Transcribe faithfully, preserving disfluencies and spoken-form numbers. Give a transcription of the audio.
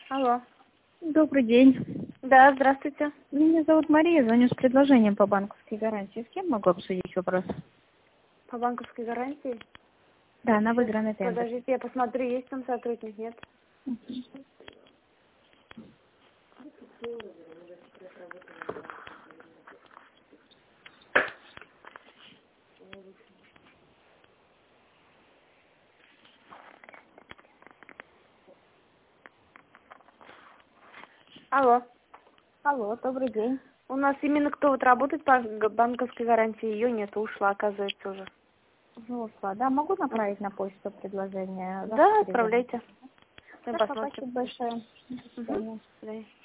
Алло. Добрый день. Да, здравствуйте. Меня зовут Мария, звоню с предложением по банковской гарантии. С кем могу обсудить вопрос? По банковской гарантии? Да, на Сейчас, выигранный тендер. подождите, я посмотрю, есть там сотрудник, нет? Алло. Алло, добрый день. У нас именно кто вот работает по г- банковской гарантии, ее нет, ушла, оказывается, уже. Уже ушла. Да, могу направить на почту предложение? Да, Завтра перезвоню. отправляйте. Мы Хорошо, посмотрим. спасибо большое. До Мгм. свидания. До свидания.